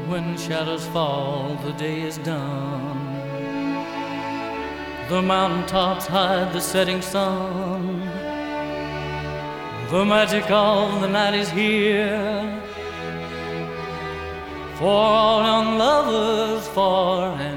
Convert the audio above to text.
when shadows fall, the day is done. The mountain tops hide the setting sun. The magic of the night is here for all young lovers, for